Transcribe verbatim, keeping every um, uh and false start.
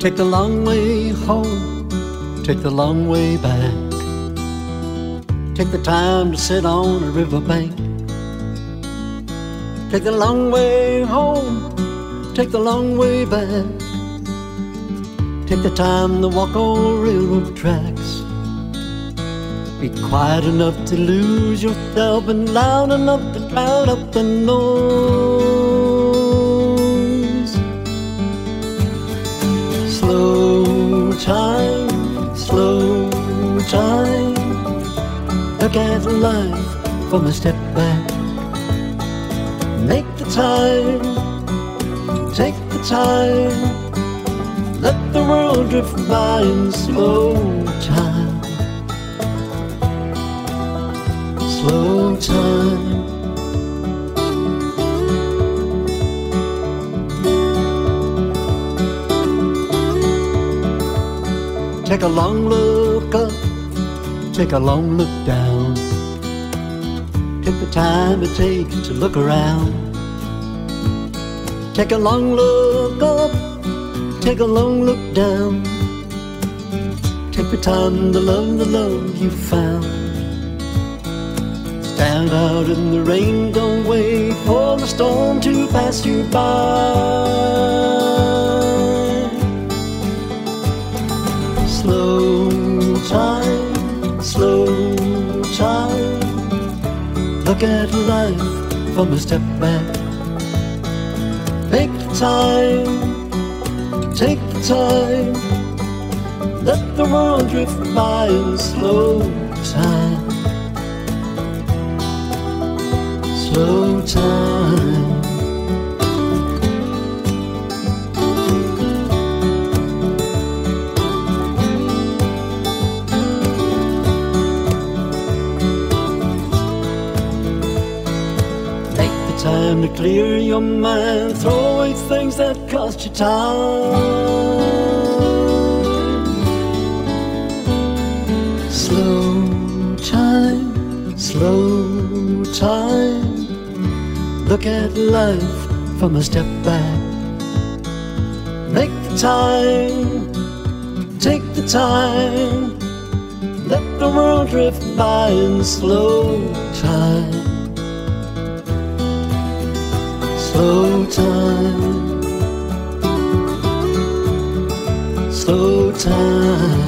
Take the long way home, take the long way back. Take the time to sit on a riverbank. Take the long way home, take the long way back. Take the time to walk on railroad tracks. Be quiet enough to lose yourself and loud enough to drown out the noise. Slow time, slow time. Look at life from a step back. Make the time, take the time. Let the world drift by in slow time. Slow time. Take a long look up, take a long look down. Take the time it takes to look around. Take a long look up, take a long look down. Take the time to love the love you found. Stand out in the rain, don't wait for the storm to pass you by. Slow time, slow time. Look at life from a step back. Take the time, take the time. Let the world drift by in slow time. Slow time. Take the time to clear your mind. Throw away things that cost you time. Slow time, slow time. Look at life from a step back. Make the time, take the time. Let the world drift by in slow time. Slow time, slow time.